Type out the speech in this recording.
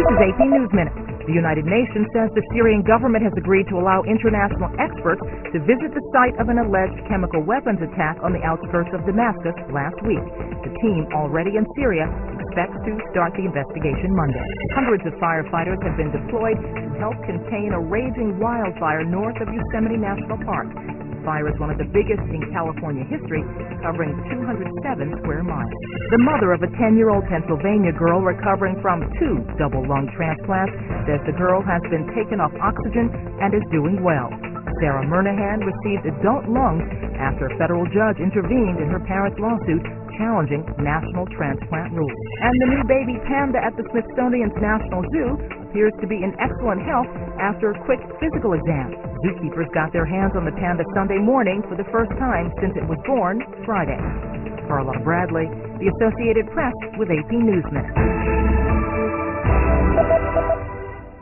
is AP News Minute. The United Nations says the Syrian government has agreed to allow international experts to visit the site of an alleged chemical weapons attack on the outskirts of Damascus last week. The team, already in Syria, expects to start the investigation Monday. Hundreds of firefighters have been deployed to help contain a raging wildfire north of Yosemite National Park. The fire is one of the biggest in California history, covering 207 square miles. The mother of a 10-year-old Pennsylvania girl recovering from 2 double lung transplants says the girl has been taken off oxygen and is doing well. Sarah Murnahan received adult lungs after a federal judge intervened in her parents' lawsuit challenging national transplant rules. And the new baby panda at the Smithsonian's National Zoo appears to be in excellent health after a quick physical exam. Zookeepers got their hands on the panda Sunday morning for the first time since it was born Friday. Carla Bradley, The Associated Press with AP News Minute.